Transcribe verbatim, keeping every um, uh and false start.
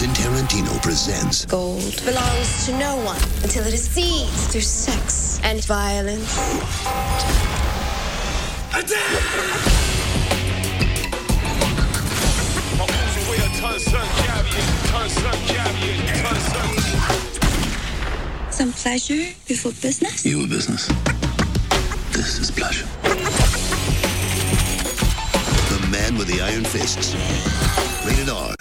Quentin Tarantino presents Gold belongs to no one until it is seized through sex and violence. Some pleasure before business? You a business. This is pleasure. The Man with the Iron Fists. Rated R.